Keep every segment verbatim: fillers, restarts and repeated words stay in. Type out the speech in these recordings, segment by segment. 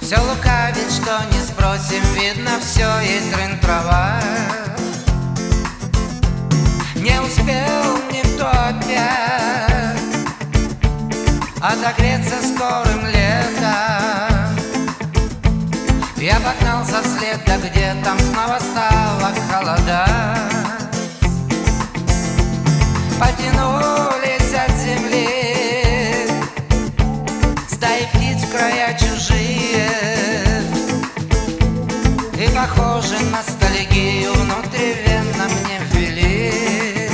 Все лукавит, что не спросим, видно, все ей трын-трава. Не успел никто опять отогреться скорым летом. Я погнался вслед, да где там снова стало холодать. Потянулись от земли стаи птиц в края чужие, и похоже ностальгию внутривенно мне ввели.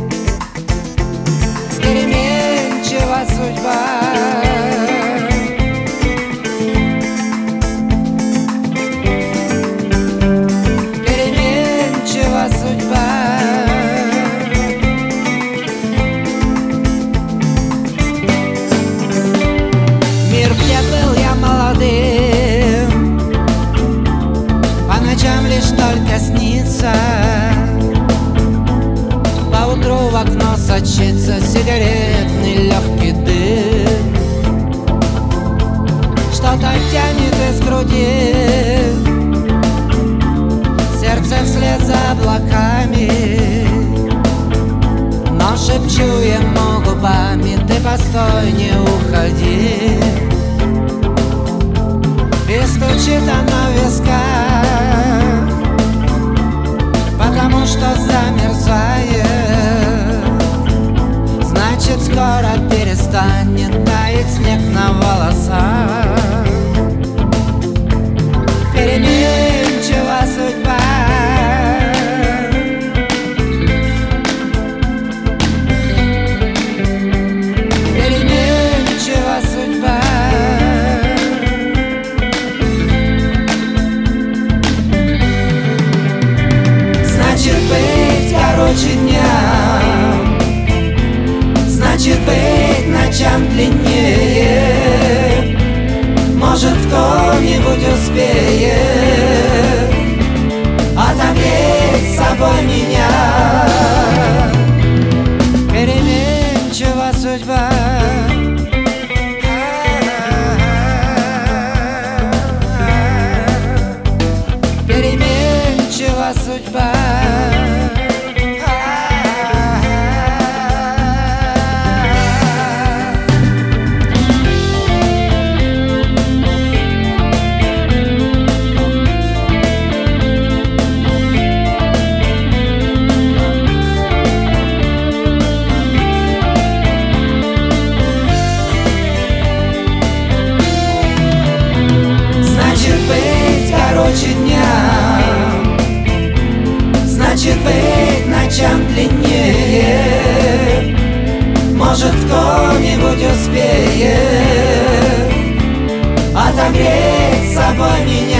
Переменчива судьба, переменчива судьба. Мир, где был я молодым, по ночам лишь только снится. Поутру в окно сочится сигаретный легкий дым. Что-то тянет из груди, сердце вслед за облаками. Но шепчу ему губами: ты постой, не уходи. И стучит она в висках, потому что замерзает. Значит, скоро перестанет таять снег на волосах. Переменчива судьба, переменчива судьба. Значит, быть короче дня, значит, быть ночам длиннее. Может, кто-нибудь успеет отогреть собой меня. Переменчива судьба, переменчива судьба. Значит, быть короче дня, значит, быть ночам длиннее. Может, кто-нибудь успеет отогреть собой меня.